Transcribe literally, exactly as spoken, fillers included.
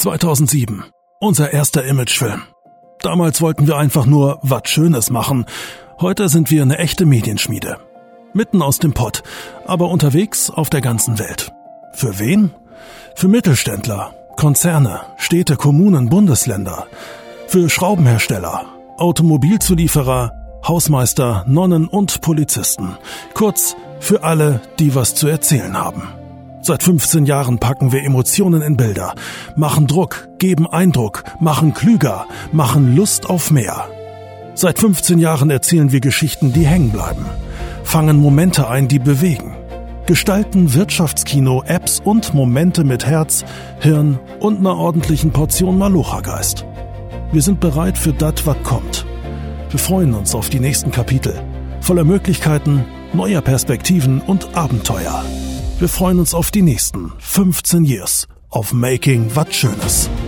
zweitausendsieben. Unser erster Imagefilm. Damals wollten wir einfach nur was Schönes machen. Heute sind wir eine echte Medienschmiede. Mitten aus dem Pott, aber unterwegs auf der ganzen Welt. Für wen? Für Mittelständler, Konzerne, Städte, Kommunen, Bundesländer. Für Schraubenhersteller, Automobilzulieferer, Hausmeister, Nonnen und Polizisten. Kurz, für alle, die was zu erzählen haben. Seit fünfzehn Jahren packen wir Emotionen in Bilder, machen Druck, geben Eindruck, machen klüger, machen Lust auf mehr. Seit fünfzehn Jahren erzählen wir Geschichten, die hängen bleiben, fangen Momente ein, die bewegen, gestalten Wirtschaftskino, Apps und Momente mit Herz, Hirn und einer ordentlichen Portion Malocha-Geist. Wir sind bereit für das, was kommt. Wir freuen uns auf die nächsten Kapitel, voller Möglichkeiten, neuer Perspektiven und Abenteuer. Wir freuen uns auf die nächsten fünfzehn Years of Making Wat Schönes.